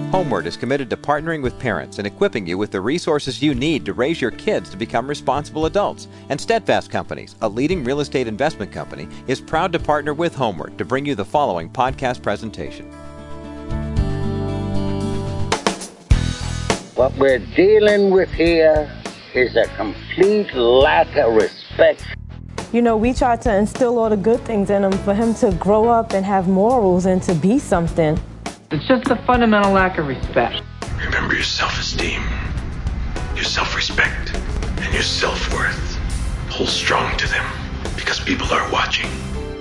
Homeward is committed to partnering with parents and equipping you with the resources you need to raise your kids to become responsible adults. And Steadfast Companies, a leading real estate investment company, is proud to partner with Homeward to bring you the following podcast presentation. What we're dealing with here is a complete lack of respect. You know, we try to instill all the good things in him for him to grow up and have morals and to be something. It's just a fundamental lack of respect. Remember your self-esteem, your self-respect, and your self-worth. Hold strong to them, because people are watching.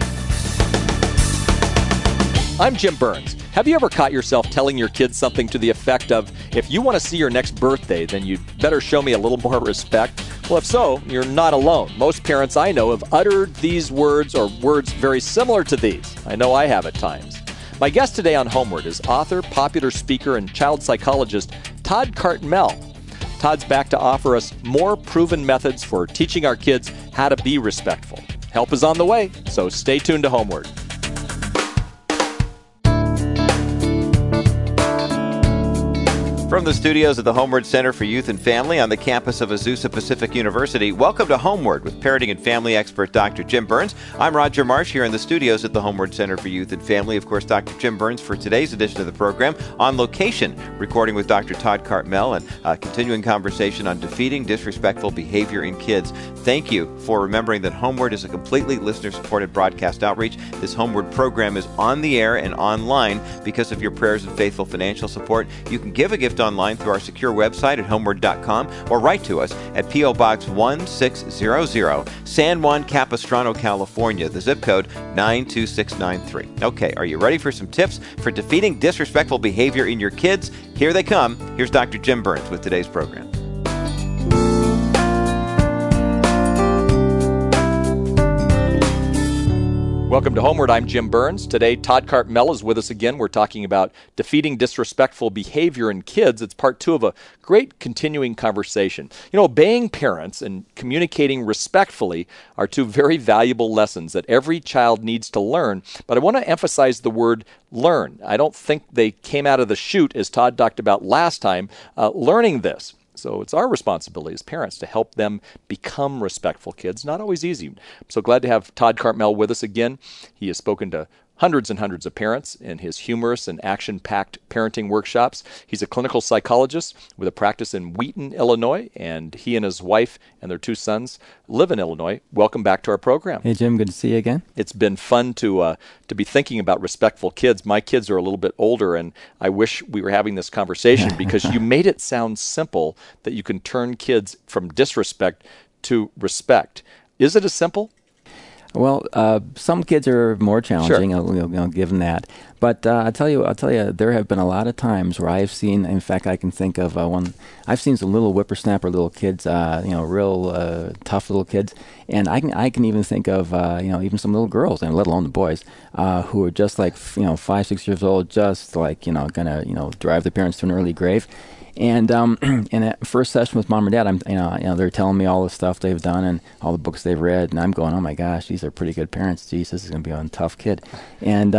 I'm Jim Burns. Have you ever caught yourself telling your kids something to the effect of, if you want to see your next birthday, then you'd better show me a little more respect? Well, if so, you're not alone. Most parents I know have uttered these words or words very similar to these. I know I have at times. My guest today on Homeward is author, popular speaker, and child psychologist Todd Cartmel. Todd's back to offer us more proven methods for teaching our kids how to be respectful. Help is on the way, so stay tuned to Homeward. From the studios of the Homeward Center for Youth and Family on the campus of Azusa Pacific University, welcome to Homeward with parenting and family expert Dr. Jim Burns. I'm Roger Marsh here in the studios at the Homeward Center for Youth and Family. Of course, Dr. Jim Burns for today's edition of the program on location, recording with Dr. Todd Cartmel and continuing conversation on defeating disrespectful behavior in kids. Thank you for remembering that Homeward is a completely listener-supported broadcast outreach. This Homeward program is on the air and online because of your prayers and faithful financial support. You can give a gift online through our secure website at homeward.com or write to us at P.O. Box 1600, San Juan Capistrano, California, the zip code 92693. Okay, are you ready for some tips for defeating disrespectful behavior in your kids? Here they come. Here's Dr. Jim Burns with today's program. Welcome to Homeward. I'm Jim Burns. Today, Todd Cartmel is with us again. We're talking about defeating disrespectful behavior in kids. It's part two of a great continuing conversation. You know, obeying parents and communicating respectfully are two very valuable lessons that every child needs to learn. But I want to emphasize the word learn. I don't think they came out of the chute, as Todd talked about last time, learning this. So it's our responsibility as parents to help them become respectful kids. Not always easy. I'm so glad to have Todd Cartmel with us again. He has spoken to hundreds and hundreds of parents in his humorous and action-packed parenting workshops. He's a clinical psychologist with a practice in Wheaton, Illinois, and he and his wife and their two sons live in Illinois. Welcome back to our program. Hey, Jim. Good to see you again. It's been fun to be thinking about respectful kids. My kids are a little bit older, and I wish we were having this conversation because you made it sound simple that you can turn kids from disrespect to respect. Is it as simple? Well, some kids are more challenging. Sure. I'll give them that. But I'll tell you, there have been a lot of times where I've seen. In fact, I can think of one. I've seen some little whippersnapper little kids, real tough little kids, and I can even think of even some little girls, and let alone the boys, who are just like 5, 6 years old, just like gonna drive their parents to an early grave. And in that first session with mom or dad, they're telling me all the stuff they've done and all the books they've read, and I'm going, oh my gosh, these are pretty good parents. Geez, this is going to be a tough kid. And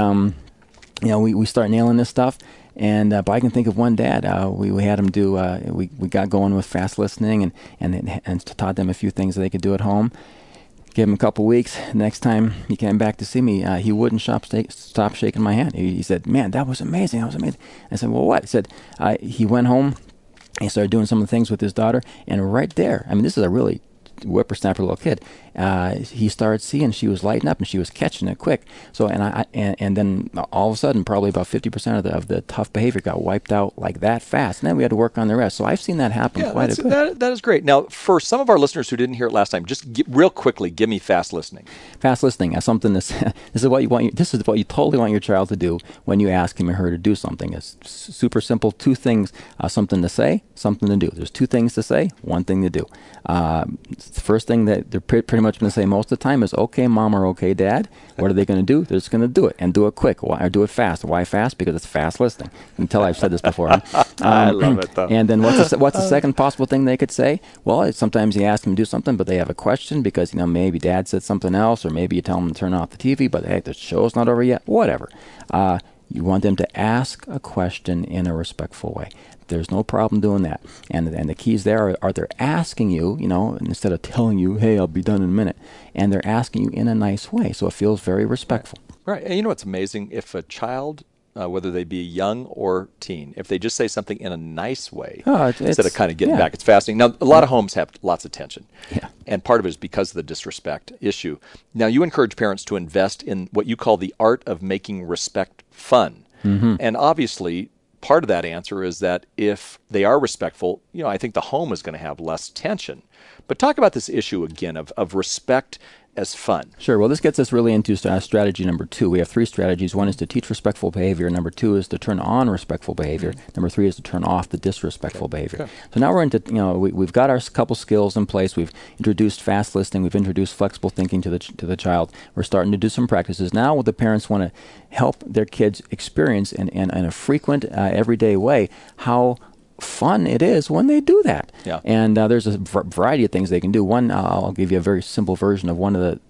we start nailing this stuff. And but I can think of one dad. We had him do. We got going with fast listening and taught them a few things that they could do at home. Gave him a couple weeks. Next time he came back to see me, he wouldn't stop shaking my hand. He said, "Man, that was amazing. That was amazing." I said, "Well, what?" He said, he went home. He started doing some of the things with his daughter, and right there, I mean, this is a really whippersnapper little kid. He started seeing she was lighting up and she was catching it quick. So and then all of a sudden, probably about 50% of the tough behavior got wiped out like that fast. And then we had to work on the rest. So I've seen that happen quite a bit. That is great. Now, for some of our listeners who didn't hear it last time, just real quickly, give me fast listening. Fast listening is something this is what you want. This is what you totally want your child to do when you ask him or her to do something. It's super simple. Two things: something to say, something to do. There's two things to say, one thing to do. The first thing that they're pretty much going to say most of the time is, okay, mom, or okay, dad. What are they going to do? They're just going to do it, and do it quick, or do it fast. Why fast? Because it's fast listening. You can tell I've said this before. I love it, though. And then what's the second possible thing they could say? Well, sometimes you ask them to do something, but they have a question because, maybe dad said something else, or maybe you tell them to turn off the TV, but hey, the show's not over yet, whatever. You want them to ask a question in a respectful way. There's no problem doing that. And the keys there are they're asking you, instead of telling you, hey, I'll be done in a minute. And they're asking you in a nice way, so it feels very respectful. Right. And what's amazing? If a child, whether they be young or teen, if they just say something in a nice way, instead of kind of getting back, it's fascinating. Now, a lot of homes have lots of tension. Yeah. And part of it is because of the disrespect issue. Now, you encourage parents to invest in what you call the art of making respect fun. Mm-hmm. And obviously, part of that answer is that if they are respectful, I think the home is going to have less tension. But talk about this issue again of respect as fun. Sure. Well, this gets us really into strategy number 2. We have 3 strategies. 1 is to teach respectful behavior. Number 2 is to turn on respectful behavior. Number 3 is to turn off the disrespectful behavior. Okay. So now we're into, we've got our couple skills in place. We've introduced fast listening. We've introduced flexible thinking to the child. We're starting to do some practices. Now the parents want to help their kids experience in a frequent, everyday way how fun it is when they do that. Yeah. And there's a variety of things they can do. One, I'll give you a very simple version of one of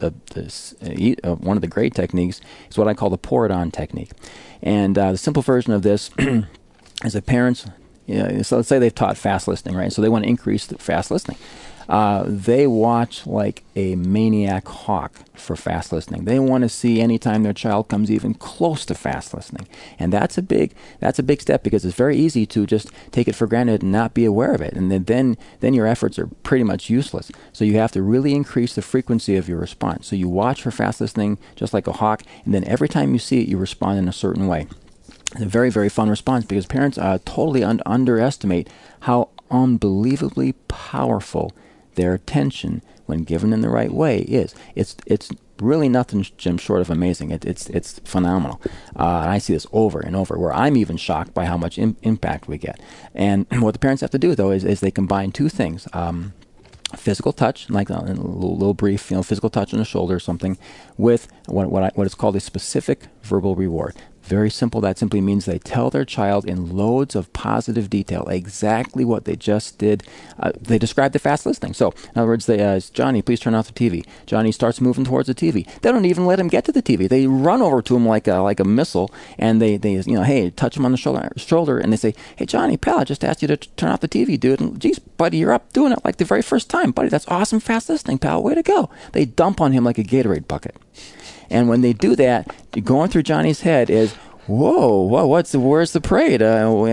the great techniques. Is what I call the pour it on technique. And the simple version of this is that parents, so let's say they've taught fast listening, right? So they want to increase the fast listening. They watch like a maniac hawk for fast listening. They want to see anytime their child comes even close to fast listening. And that's a big step, because it's very easy to just take it for granted and not be aware of it. And then your efforts are pretty much useless. So you have to really increase the frequency of your response. So you watch for fast listening just like a hawk, and then every time you see it, you respond in a certain way. It's a very, very fun response, because parents totally underestimate how unbelievably powerful their attention, when given in the right way, is. It's really nothing, Jim, short of amazing. It's phenomenal. And I see this over and over, where I'm even shocked by how much impact we get. And what the parents have to do, though, is they combine 2 things. Physical touch, like a little brief, physical touch on the shoulder or something, with what is called a specific verbal reward. Very simple. That simply means they tell their child in loads of positive detail exactly what they just did. They describe the fast listening. So, in other words, Johnny, please turn off the TV. Johnny starts moving towards the TV. They don't even let him get to the TV. They run over to him like a missile, and they hey, touch him on the shoulder, and they say, hey, Johnny, pal, I just asked you to turn off the TV, dude. And, geez, buddy, you're up doing it like the very first time. Buddy, that's awesome fast listening, pal. Way to go. They dump on him like a Gatorade bucket. And when they do that, going through Johnny's head is, whoa, where's the parade?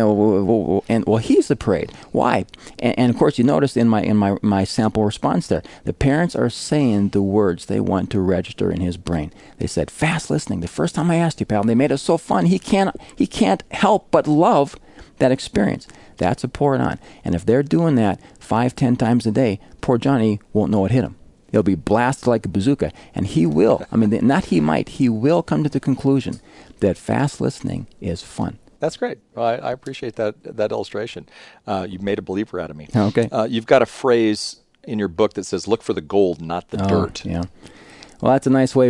He's the parade. Why? And of course, you notice in my sample response there, the parents are saying the words they want to register in his brain. They said, fast listening. The first time I asked you, pal, and they made it so fun. He can't help but love that experience. That's a pour it on. And if they're doing that 5-10 times a day, poor Johnny won't know what hit him. He'll be blasted like a bazooka. And he will, he will come to the conclusion that fast listening is fun. That's great. I appreciate that illustration. You've made a believer out of me. Okay. You've got a phrase in your book that says, look for the gold, not the dirt. Yeah. Well, that's a nice way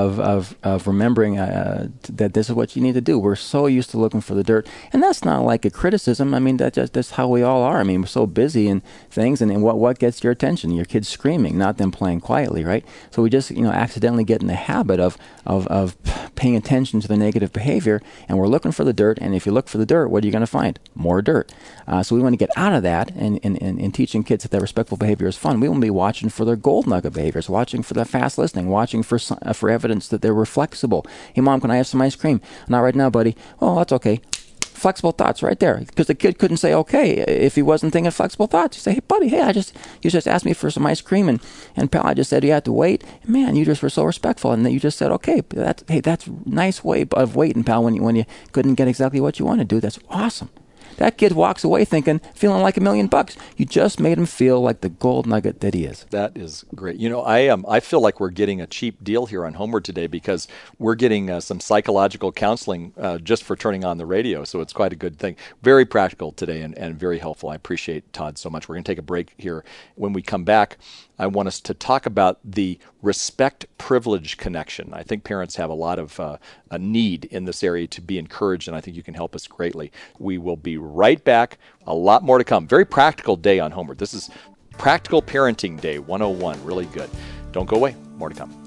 of remembering that this is what you need to do. We're so used to looking for the dirt, and that's not like a criticism. I mean, that's how we all are. I mean, we're so busy in things, and what gets your attention? Your kids screaming, not them playing quietly, right? So we just accidentally get in the habit of paying attention to the negative behavior, and we're looking for the dirt. And if you look for the dirt, what are you going to find? More dirt. So we want to get out of that, and in teaching kids that respectful behavior is fun. We want to be watching for their gold nugget behaviors, watching for the fast listening, watching for evidence that they were flexible. Hey, Mom, can I have some ice cream? Not right now, buddy. Oh, that's okay. Flexible thoughts right there. Because the kid couldn't say okay if he wasn't thinking flexible thoughts. You say, hey, buddy, you just asked me for some ice cream, and pal, I just said you had to wait. Man, you just were so respectful, and you just said okay. That's a nice way of waiting, pal, when you couldn't get exactly what you wanted to do. That's awesome. That kid walks away feeling like $1 million. You just made him feel like the gold nugget that he is. That is great. I feel like we're getting a cheap deal here on Homeward today, because we're getting some psychological counseling just for turning on the radio. So it's quite a good thing. Very practical today and very helpful. I appreciate Todd so much. We're going to take a break here. When we come back, I want us to talk about the respect-privilege connection. I think parents have a lot of a need in this area to be encouraged, and I think you can help us greatly. We will be right back. A lot more to come. Very practical day on Homeward. This is Practical Parenting Day 101. Really good. Don't go away. More to come.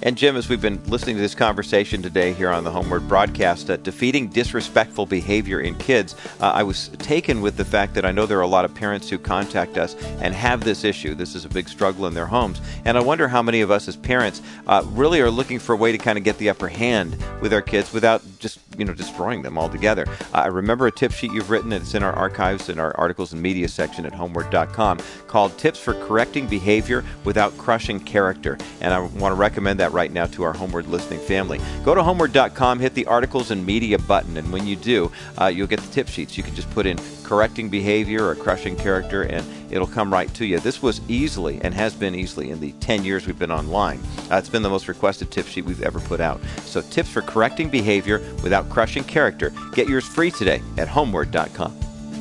And Jim, as we've been listening to this conversation today here on the Homeward broadcast, defeating disrespectful behavior in kids, I was taken with the fact that I know there are a lot of parents who contact us and have this issue. This is a big struggle in their homes. And I wonder how many of us as parents really are looking for a way to kind of get the upper hand with our kids without just, destroying them altogether. I remember a tip sheet you've written, and it's in our archives in our articles and media section at homeward.com, called Tips for Correcting Behavior Without Crushing Character. And I want to recommend that right now to our Homeward listening family. Go to homeward.com, hit the articles and media button, and when you do, you'll get the tip sheets. You can just put in correcting behavior or crushing character, and it'll come right to you. This was easily, and has been easily, in the 10 years we've been online. It's been the most requested tip sheet we've ever put out. So tips for correcting behavior without crushing character. Get yours free today at homeward.com.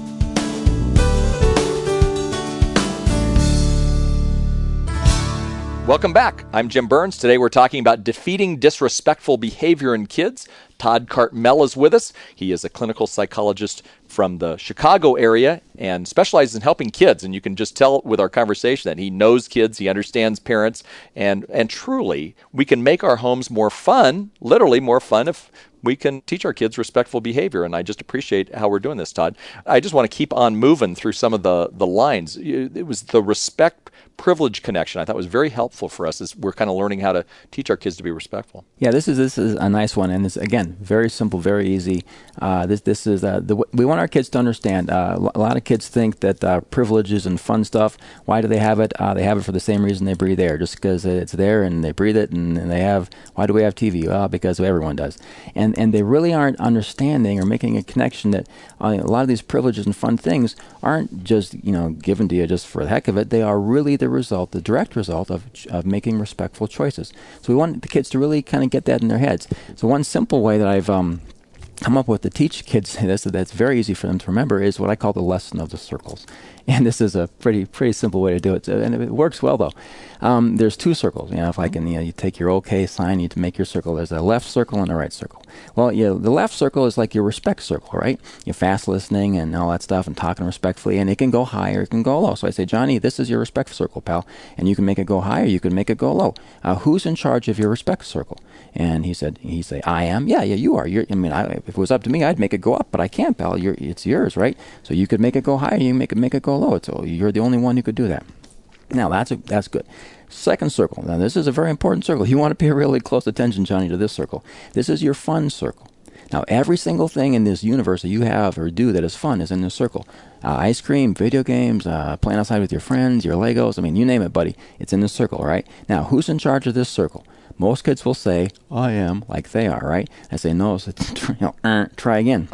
Welcome back. I'm Jim Burns. Today we're talking about defeating disrespectful behavior in kids. Todd Cartmel is with us. He is a clinical psychologist from the Chicago area and specializes in helping kids. And you can just tell with our conversation that he knows kids, he understands parents, and truly we can make our homes more fun, literally more fun, if we can teach our kids respectful behavior. And I just appreciate how we're doing this, Todd. I just want to keep on moving through some of the lines. It was the respect privilege connection I thought was very helpful for us as we're kind of learning how to teach our kids to be respectful. Yeah, this is a nice one, and this, again, very simple, very easy. This is we want our kids to understand. A lot of kids think that privileges and fun stuff, why do they have it? They have it for the same reason they breathe air, just because it's there and they breathe it, and they have. Why do we have TV? Well, because everyone does, and they really aren't understanding or making a connection that a lot of these privileges and fun things aren't just given to you just for the heck of it. They are really the direct result of making respectful choices. So we want the kids to really kind of get that in their heads. So one simple way that I've come up with to teach kids this, that's very easy for them to remember, is what I call the lesson of the circles. And this is a pretty simple way to do it. And it works well, though. There's two circles. If I can, you take your OK sign, you to make your circle. There's a left circle and a right circle. Well, the left circle is like your respect circle, right? You're fast listening and all that stuff and talking respectfully, and it can go high or it can go low. So I say, Johnny, this is your respect circle, pal, and you can make it go high or you can make it go low. Who's in charge of your respect circle? And he'd say, I am. Yeah, you are. If it was up to me, I'd make it go up, but I can't, pal. It's yours, right? So you could make it go high, you can make it go low. You're the only one who could do that. Now, that's good. Second circle. Now, this is a very important circle. You want to pay really close attention, Johnny, to this circle. This is your fun circle. Now, every single thing in this universe that you have or do that is fun is in this circle. Ice cream, video games, playing outside with your friends, your Legos. You name it, buddy. It's in this circle, right? Now, who's in charge of this circle? Most kids will say, I am, like they are, right? I say, no, so try again.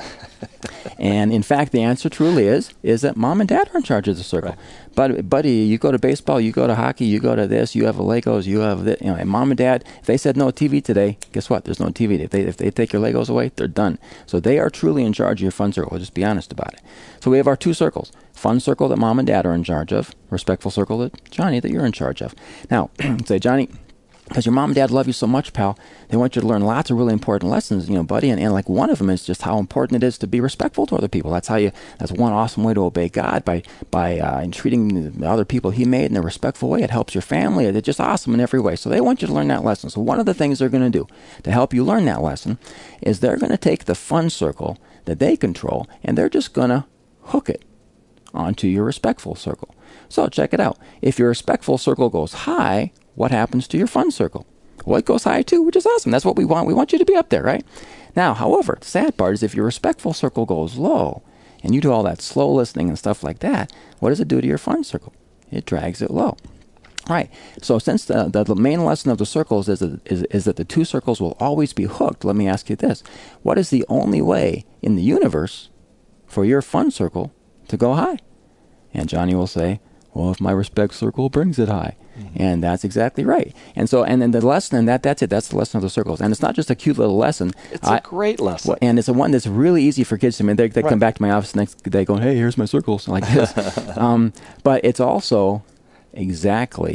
And in fact, the answer truly is that mom and dad are in charge of the circle. Right. But buddy, you go to baseball, you go to hockey, you go to this, you have a Legos, you have this, and mom and dad, if they said no TV today, guess what? There's no TV. If they take your Legos away, they're done. So they are truly in charge of your fun circle. Just be honest about it. So we have our two circles. Fun circle that mom and dad are in charge of. Respectful circle that Johnny, that you're in charge of. Now, say, Johnny, because your mom and dad love you so much, pal, they want you to learn lots of really important lessons, buddy. And like one of them is just how important it is to be respectful to other people. That's one awesome way to obey God by treating the other people He made in a respectful way. It helps your family. It's just awesome in every way. So they want you to learn that lesson. So one of the things they're going to do to help you learn that lesson is they're going to take the fun circle that they control and they're just going to hook it onto your respectful circle. So check it out. If your respectful circle goes high, what happens to your fun circle? Well, it goes high too, which is awesome. That's what we want. We want you to be up there, right? Now, however, the sad part is if your respectful circle goes low and you do all that slow listening and stuff like that, what does it do to your fun circle? It drags it low. Right. So since the main lesson of the circles is that the two circles will always be hooked, let me ask you this. What is the only way in the universe for your fun circle to go high? And Johnny will say, well, if my respect circle brings it high. Mm-hmm. And that's exactly right. And then the lesson, and that's it. That's the lesson of the circles. And it's not just a cute little lesson. It's a great lesson. And it's a one that's really easy for kids to. They right. Come back to my office next day going, hey, here's my circles, like this. But it's also exactly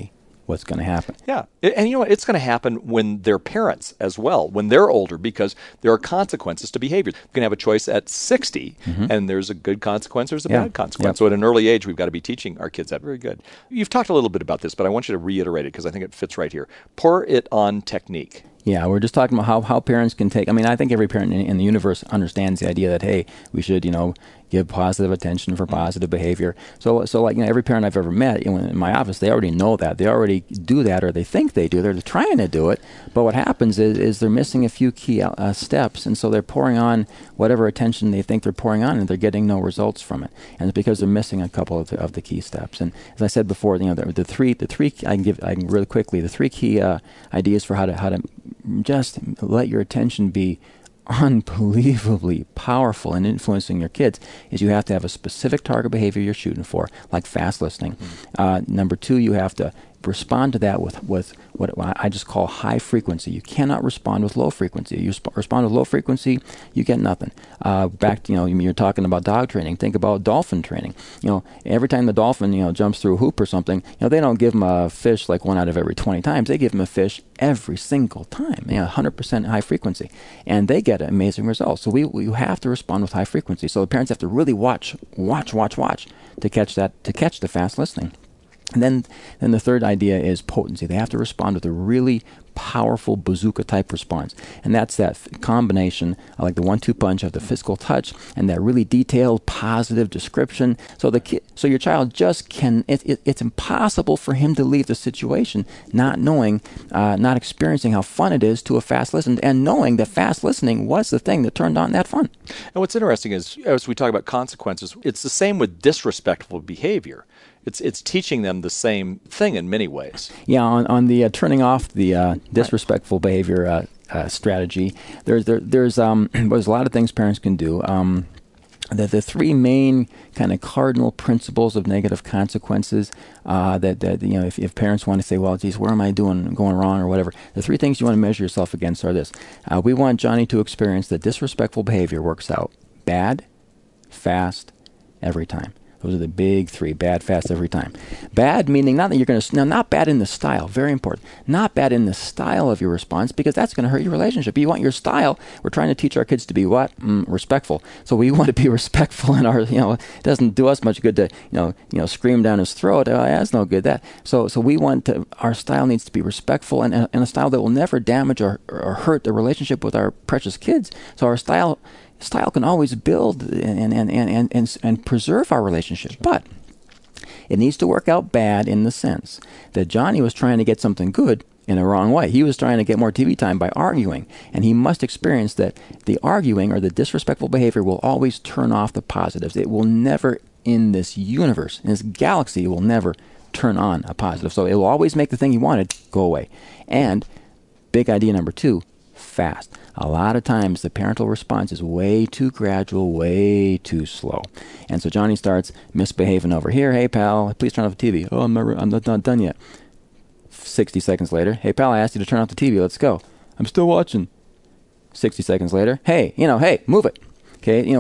what's going to happen. Yeah. And you know what? It's going to happen when they're parents as well, when they're older, because there are consequences to behavior. You can have a choice at 60, and there's a good consequence, there's a bad consequence. So at an early age, we've got to be teaching our kids that. Very good. You've talked a little bit about this, but I want you to reiterate it because I think it fits right here. Pour it on technique. Yeah, we're just talking about how parents can take, I think every parent in the universe understands the idea that, hey, we should, give positive attention for positive behavior. So like, every parent I've ever met in my office, they already know that. They already do that, or they think they do. They're trying to do it. But what happens is they're missing a few key steps, and so they're pouring on whatever attention they think they're pouring on, and they're getting no results from it. And it's because they're missing a couple of the key steps. And as I said before, the three I can really quickly, the three key ideas for how to just let your attention be unbelievably powerful in influencing your kids is you have to have a specific target behavior you're shooting for, like fast listening. Number two, you have to respond to that with what I just call high frequency. You cannot respond with low frequency. You respond with low frequency, you get nothing. Back to, you're talking about dog training. Think about dolphin training. Every time the dolphin, jumps through a hoop or something, they don't give them a fish like 1 out of every 20 times. They give them a fish every single time, 100% high frequency. And they get amazing results. So you have to respond with high frequency. So the parents have to really watch to catch the fast listening. And then the third idea is potency. They have to respond with a really powerful bazooka-type response. And that's that combination, like the 1-2 punch of the physical touch and that really detailed, positive description. So your child just it's impossible for him to leave the situation not knowing, not experiencing how fun it is to a fast listen, and knowing that fast listening was the thing that turned on that fun. And what's interesting is, as we talk about consequences, it's the same with disrespectful behavior. It's teaching them the same thing in many ways. Yeah, on the turning off the disrespectful behavior strategy, there's a lot of things parents can do. The three main kind of cardinal principles of negative consequences if parents want to say, well, geez, where am I going wrong or whatever, the three things you want to measure yourself against are this. We want Johnny to experience that disrespectful behavior works out bad, fast, every time. Those are the big three: bad, fast, every time. Bad meaning not that you're going to, not bad in the style, very important. Not bad in the style of your response, because that's going to hurt your relationship. You want your style. We're trying to teach our kids to be what? Respectful. So we want to be respectful in our, it doesn't do us much good to, scream down his throat. That's no good. So we want to, our style needs to be respectful and a style that will never damage or hurt the relationship with our precious kids. So our style can always build and preserve our relationship, but it needs to work out bad in the sense that Johnny was trying to get something good in a wrong way. He was trying to get more TV time by arguing, and he must experience that the arguing or the disrespectful behavior will always turn off the positives. It will never, in this universe, in this galaxy, it will never turn on a positive. So it will always make the thing he wanted go away. And big idea number two, fast. A lot of times the parental response is way too gradual, way too slow. And so Johnny starts misbehaving over here. Hey, pal, please turn off the TV. Oh, I'm not done yet. 60 seconds later, hey, pal, I asked you to turn off the TV. Let's go. I'm still watching. 60 seconds later, hey, move it. Okay,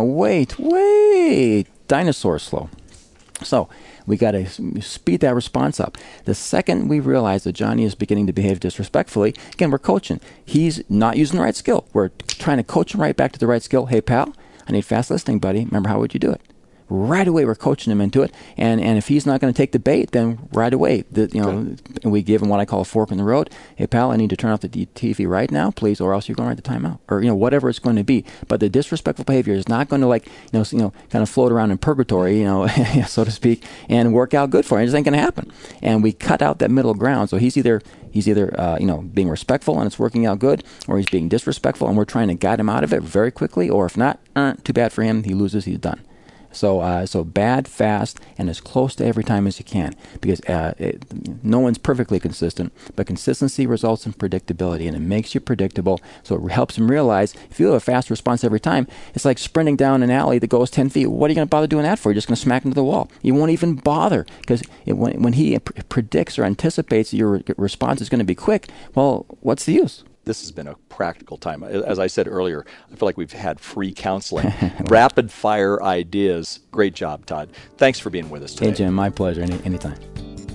way dinosaur slow. So we got to speed that response up. The second we realize that Johnny is beginning to behave disrespectfully, again, we're coaching. He's not using the right skill. We're trying to coach him right back to the right skill. Hey, pal, I need fast listening, buddy. Remember, how would you do it? Right away, we're coaching him into it. And if he's not going to take the bait, then right away, we give him what I call a fork in the road. Hey, pal, I need to turn off the TV right now, please, or else you're going to write the timeout, or whatever it's going to be. But the disrespectful behavior is not going to kind of float around in purgatory, so to speak, and work out good for him. It just ain't going to happen. And we cut out that middle ground. So he's either being respectful and it's working out good, or he's being disrespectful and we're trying to guide him out of it very quickly. Or if not, too bad for him. He loses. He's done. So bad, fast, and as close to every time as you can, because no one's perfectly consistent, but consistency results in predictability, and it makes you predictable, so it helps him realize if you have a fast response every time, it's like sprinting down an alley that goes 10 feet. What are you going to bother doing that for? You're just going to smack into the wall. You won't even bother, because when he predicts or anticipates that your response is going to be quick, well, what's the use? This has been a practical time. As I said earlier, I feel like we've had free counseling, rapid fire ideas. Great job, Todd. Thanks for being with us today. Hey, Jim, my pleasure. Anytime.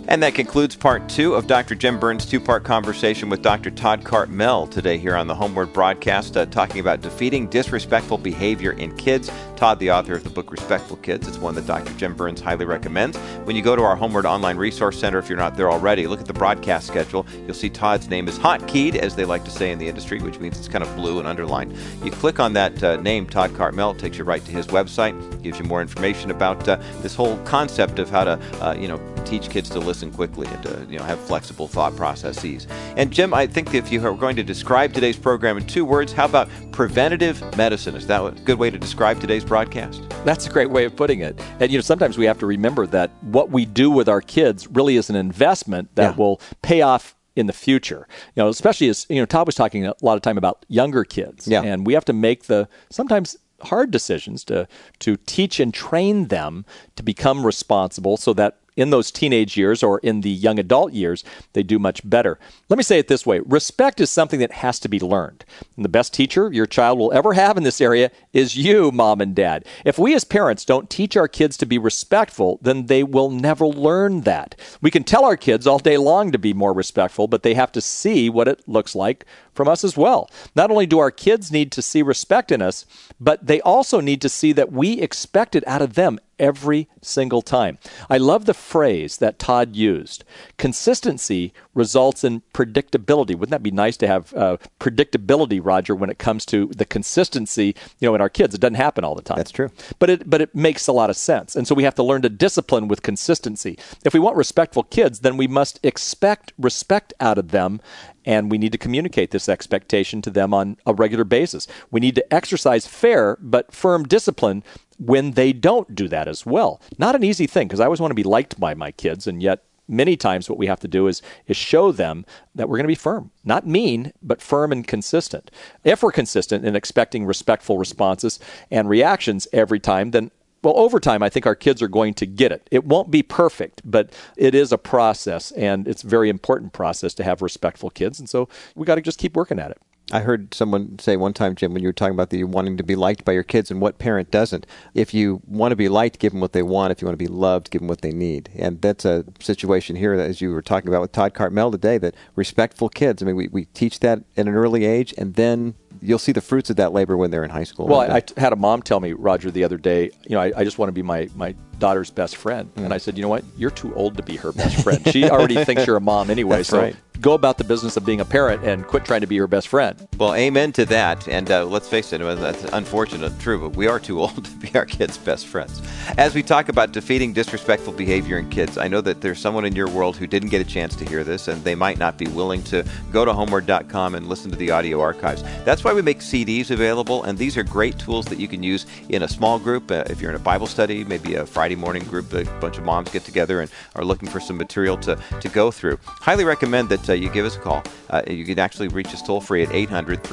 And that concludes part 2 of Dr. Jim Burns' two-part conversation with Dr. Todd Cartmel today here on the Homeward broadcast, talking about defeating disrespectful behavior in kids. Todd, the author of the book Respectful Kids. It's one that Dr. Jim Burns highly recommends. When you go to our Homeward Online Resource Center, if you're not there already, look at the broadcast schedule. You'll see Todd's name is hotkeyed, as they like to say in the industry, which means it's kind of blue and underlined. You click on that name, Todd Cartmel, it takes you right to his website, gives you more information about this whole concept of how to, teach kids to listen quickly and to, have flexible thought processes. And Jim, I think if you are going to describe today's program in 2 words, how about preventative medicine? Is that a good way to describe today's broadcast? That's a great way of putting it. And, sometimes we have to remember that what we do with our kids really is an investment that will pay off in the future. Especially as, Todd was talking a lot of time about younger kids. Yeah. And we have to make the sometimes hard decisions to teach and train them to become responsible so that in those teenage years or in the young adult years, they do much better. Let me say it this way. Respect is something that has to be learned. And the best teacher your child will ever have in this area is you, mom and dad. If we as parents don't teach our kids to be respectful, then they will never learn that. We can tell our kids all day long to be more respectful, but they have to see what it looks like from us as well. Not only do our kids need to see respect in us, but they also need to see that we expect it out of them every single time. I love the phrase that Todd used. Consistency results in predictability. Wouldn't that be nice to have predictability, Roger, when it comes to the consistency, in our kids? It doesn't happen all the time. That's true. But it makes a lot of sense. And so we have to learn to discipline with consistency. If we want respectful kids, then we must expect respect out of them, and we need to communicate this expectation to them on a regular basis. We need to exercise fair but firm discipline when they don't do that as well. Not an easy thing, because I always want to be liked by my kids, and yet many times what we have to do is show them that we're going to be firm. Not mean, but firm and consistent. If we're consistent in expecting respectful responses and reactions every time, then over time, I think our kids are going to get it. It won't be perfect, but it is a process, and it's a very important process to have respectful kids, and so we got to just keep working at it. I heard someone say one time, Jim, when you were talking about you wanting to be liked by your kids, and what parent doesn't? If you want to be liked, give them what they want. If you want to be loved, give them what they need. And that's a situation here that, as you were talking about with Todd Cartmel today, that respectful kids, we teach that at an early age, and then you'll see the fruits of that labor when they're in high school. Well, I had a mom tell me, Roger, the other day, I just want to be my daughter's best friend. And I said, you know what? You're too old to be her best friend. She already thinks you're a mom anyway. That's so right. Go about the business of being a parent and quit trying to be her best friend. Well, amen to that. And let's face it, that's unfortunate and true, but we are too old to be our kids' best friends. As we talk about defeating disrespectful behavior in kids, I know that there's someone in your world who didn't get a chance to hear this, and they might not be willing to go to homeward.com and listen to the audio archives. That's why we make CDs available, and these are great tools that you can use in a small group. If you're in a Bible study, maybe a Friday morning group, a bunch of moms get together and are looking for some material to go through. Highly recommend that you give us a call. You can actually reach us toll-free at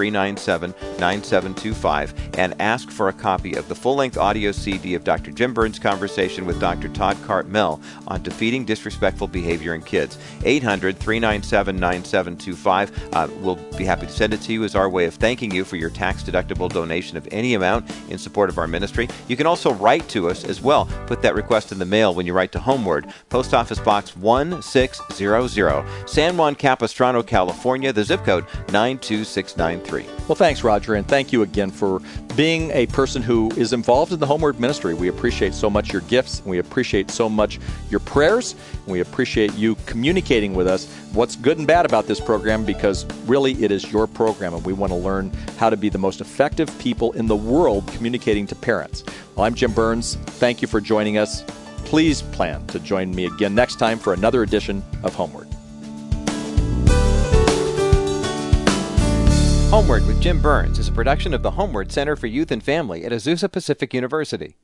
800-397-9725 and ask for a copy of the full-length audio CD of Dr. Jim Burns' conversation with Dr. Todd Cartmel on defeating disrespectful behavior in kids. 800-397-9725. We'll be happy to send it to you as our way of thanking you for your tax-deductible donation of any amount in support of our ministry. You can also write to us as well. Put that request in the mail when you write to Homeward, Post Office Box 1600, San Juan Capistrano, California, the zip code 92693. Well, thanks, Roger, and thank you again for being a person who is involved in the Homeward ministry. We appreciate so much your gifts, and we appreciate so much your prayers, and we appreciate you communicating with us what's good and bad about this program, because really it is your program, and we want to learn how to be the most effective people in the world communicating to parents. Well, I'm Jim Burns. Thank you for joining us. Please plan to join me again next time for another edition of Homeward. Homeward with Jim Burns is a production of the Homeward Center for Youth and Family at Azusa Pacific University.